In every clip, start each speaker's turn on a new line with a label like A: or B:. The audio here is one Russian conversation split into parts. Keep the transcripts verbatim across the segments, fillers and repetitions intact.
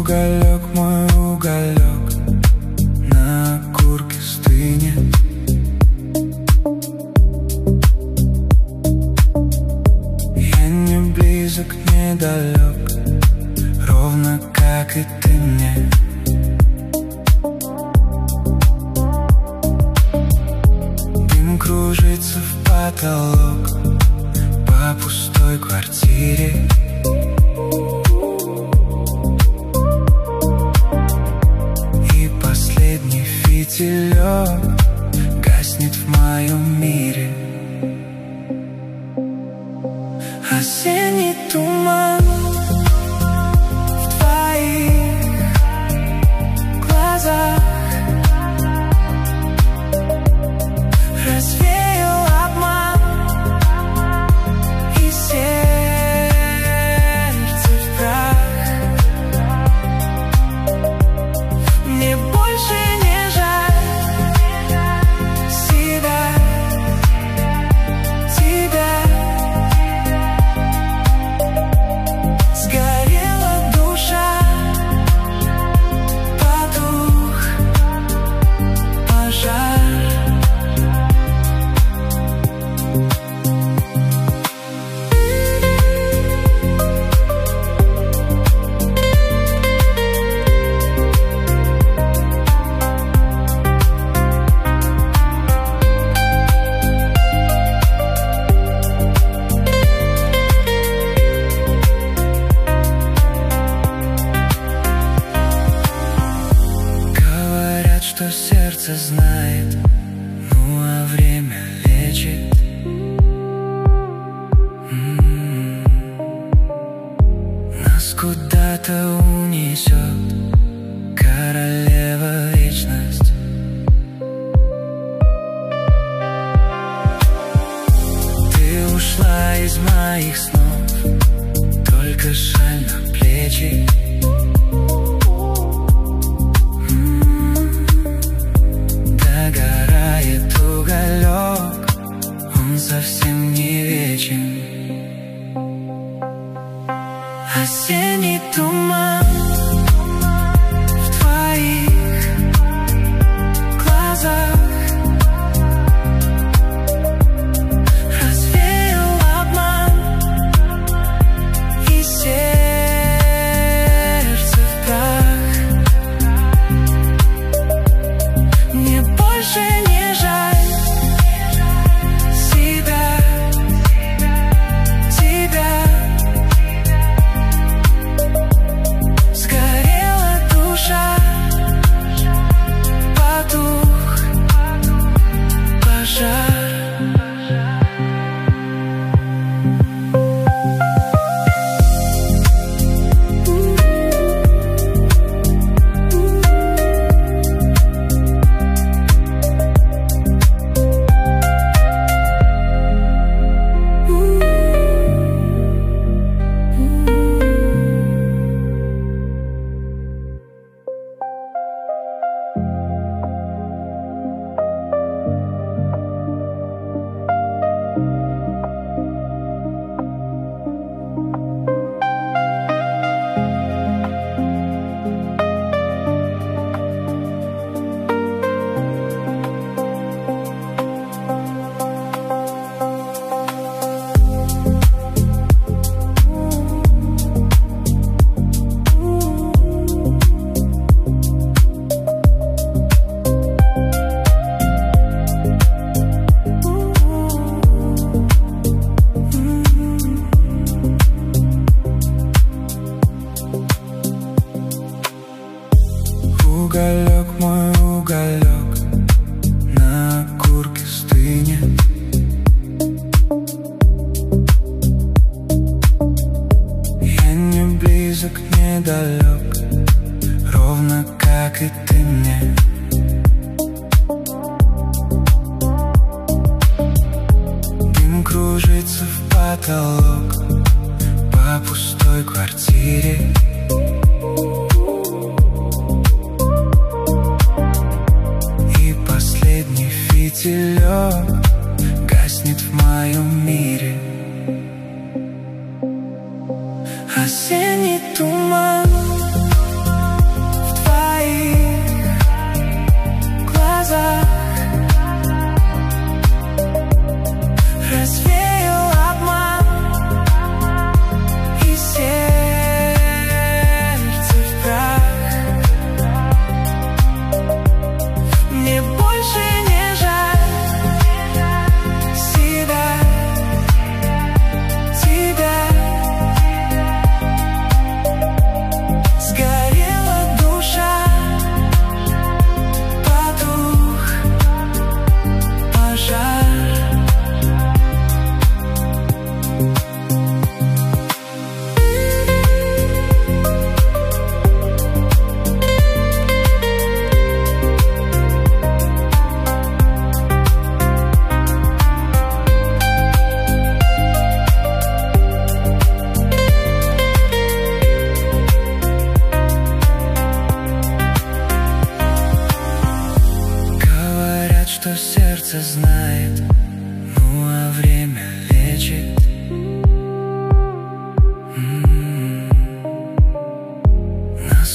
A: Уголек, мой уголек, на окурке стынет. Я не близок, не далек, ровно как и ты мне. Дым кружится в потолок по пустой квартире. И последний фитилек гаснет в моем мире. Осенний туман в твоих глазах развеял обман, и сердце в прах. Мне больше не жаль себя, тебя. Сгорела душа, потух пожар. Говорят, что сердце знает, ну а время лечит. М-м-м. Нас куда-то унесет королева вечность. Ты ушла из моих снов, только шаль на плечи. Догорает уголек, он совсем не вечен. Осенний туман в твоих глазах развеял обман, и сердце в прах. Мне больше не жаль себя, тебя. Сгорела душа, потух пожар. Уголек, мой уголек, на окурке стынет. Я не близок, не далек, ровно как и ты мне. Дым кружится в потолок по пустой квартире. Последний фитилек гаснет в моем мире. Осенний туман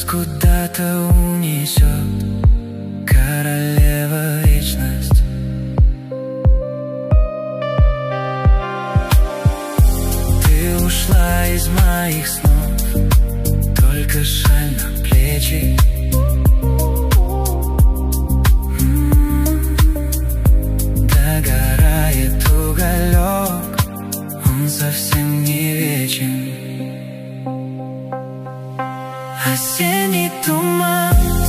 A: куда-то унесет королева вечность. Ты ушла из моих снов, только шаль на плечи. Догорает уголек, он совсем не вечен. Осенний туман